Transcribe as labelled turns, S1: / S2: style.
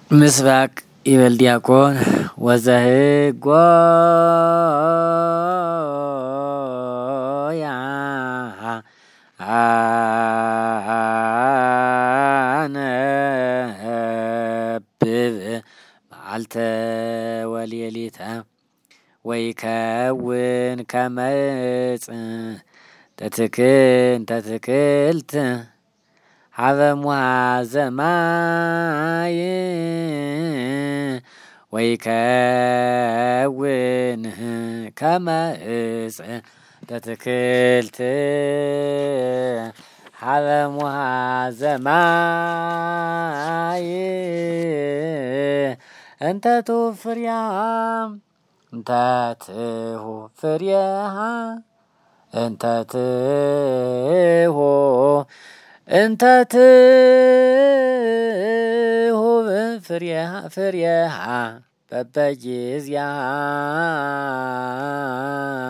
S1: ምስባክ ይበል ዲያቆን ወዘህጎ ያ አነብብ መዓልተ ወሌሊተ ወይከውን ከመ ዕፅ ተትክልት ሀበ ሙሃዘ ማይ ወይከውን ከመ ዕፅ ተትክልት ሀበ ሙሃዘ ማይ እንተ ትሁፍርያሃ እንተ ትሁብ ፍሬሃ በበጊዜሃ